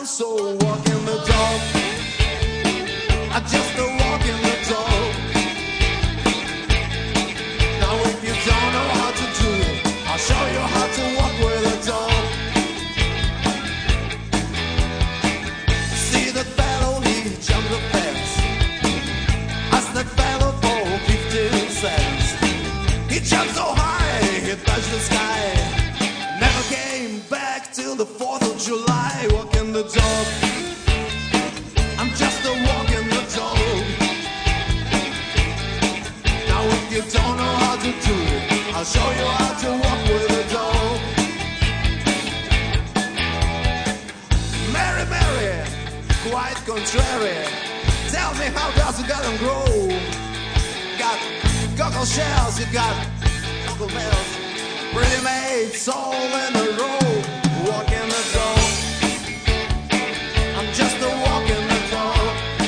so walking the dog. I just a walking the dog. Now if you don't know how to do it, I'll show you how to walk with a dog. See that fellow, he jumped the fence. Asked that fellow for 15 cents. He jumped so high, he touched the sky. Never came back till the 4th of July. Walking the dog. I'm just a walking the dog. Now if you don't know how to do it, I'll show you how to walk with a dog. Mary, Mary, quite contrary. Tell me how does a garden grow? Got cockle shells, you got cockle bells. Pretty maids all in a row. Walking the dog. I'm just a walking the dog.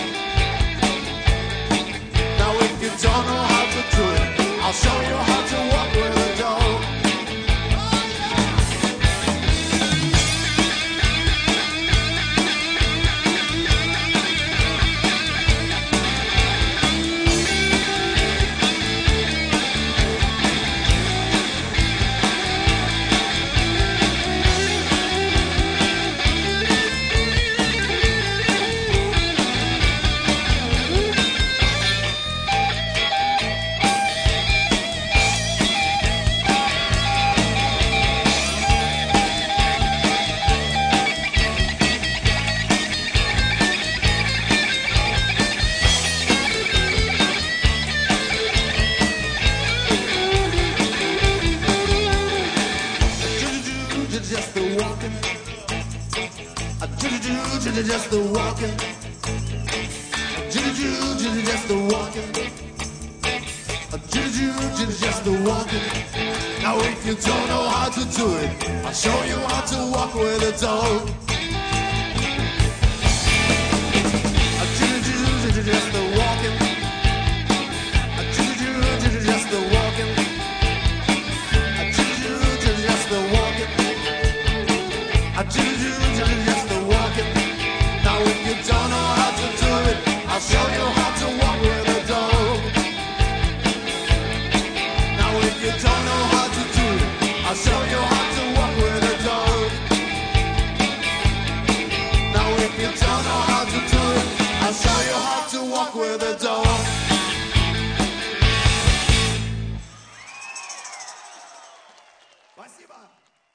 Now if you don't know how to do it, I'll show you how to walk with a dog. Just the walking. Just the walking. Just the walking. Just the walking. Now if you don't know how to do it, I'll show you how to walk with a dog. Just the walking. Just the walking. Just the walking. Just the walking. Now if you don't know how to do it, I'll show you how to walk with a dog. Now if you don't know how to do it, I'll show you how to walk with a dog. Now if you don't know how